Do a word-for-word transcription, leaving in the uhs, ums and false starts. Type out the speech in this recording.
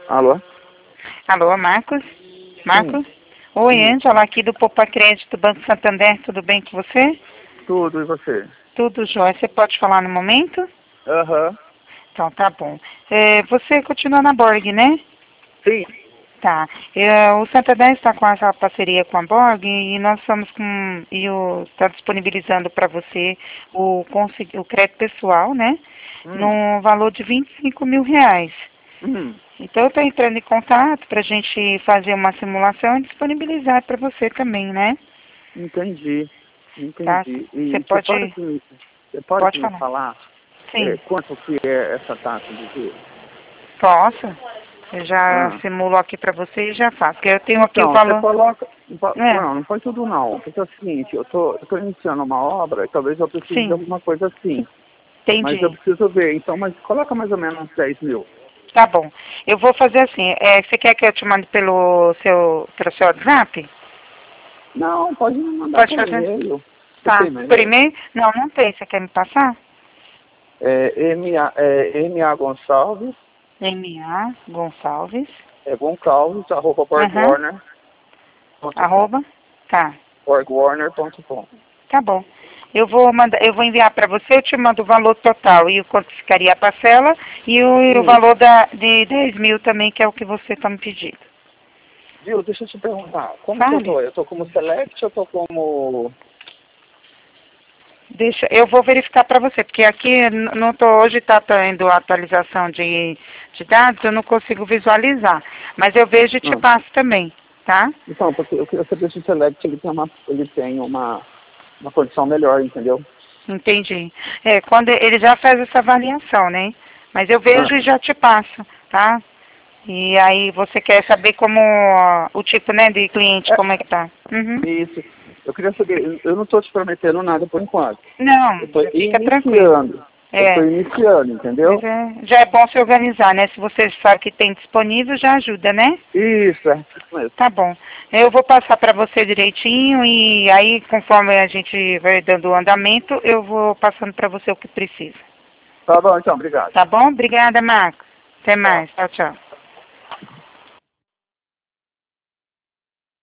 Alô? Alô, Marcos? Marcos? Sim. Oi, Sim. Ângela, aqui do Poupa Crédito Banco Santander, tudo bem com você? Tudo, e você? Tudo jóia. Você pode falar no momento? Aham. Então, tá bom. É, você continua na Borg, né? Sim. Tá. É, o Santander está com essa parceria com a Borg e nós estamos com e o está disponibilizando para você o, consi- o crédito pessoal, né? Hum. No valor de vinte e cinco mil reais. Hum. Então eu estou entrando em contato para a gente fazer uma simulação e disponibilizar para você também, né? Entendi. Tá? Entendi. Você E você pode, pode, me- você pode pode me falar. falar é, Sim, quanto que é essa taxa de juros? posso. Eu já Ah. simulo aqui para você e já faço. Porque eu tenho aqui o Então, você valor. coloca... pa- É, Não, não foi tudo não. Porque é o seguinte, eu tô, eu tô iniciando uma obra e talvez eu precise de sim, alguma coisa assim. Mas eu entendi. preciso ver. Então, mas coloca mais ou menos uns dez mil. Tá bom. Eu vou fazer assim. É, você quer que eu te mande pelo seu, pelo seu WhatsApp? Não, pode me mandar Pode por fazer. e-mail. Você Tá. tem meu Por e-mail? e-mail? Não, não tem. Você quer me passar? É, M A, é, M A Gonçalves, M A Gonçalves. é Goncalves, arroba Aham. borgwarner ponto com. Arroba. Tá. borgwarner ponto com. Tá bom. Eu vou mandar, eu vou enviar para você, eu te mando o valor total e o quanto ficaria a parcela e o, e o Isso. valor da, de dez mil também, que é o que você está me pedindo. Viu, deixa eu te perguntar, como que eu Fale. tô? Eu tô como select ou eu tô como... Deixa, eu vou verificar para você, porque aqui n- não tô, hoje está tendo atualização de, de dados, eu não consigo visualizar. Mas eu vejo e te Ah, passo também, tá? então, porque eu queria saber se o select ele tem uma, ele tem uma, uma condição melhor, entendeu? Entendi. É, quando ele já faz essa avaliação, né? Mas eu vejo Ah, e já te passo, tá? E aí você quer saber como ó, o tipo, né, de cliente, como é que tá? Uhum. é isso. Eu queria saber, eu eu não tô te prometendo nada por enquanto. Eu Não, tô já fica tranquilo. iniciando. Eu tô É, iniciando, mas entendeu? é, já é bom se organizar, né? Se você sabe que tem disponível, já ajuda, né? Isso, é isso mesmo. Tá bom. Eu vou passar para você direitinho e aí, conforme a gente vai dando o andamento, eu vou passando para você o que precisa. Tá bom, então, obrigado. Tá bom? Obrigada, Marcos. Até Tchau. mais. Tchau, tchau.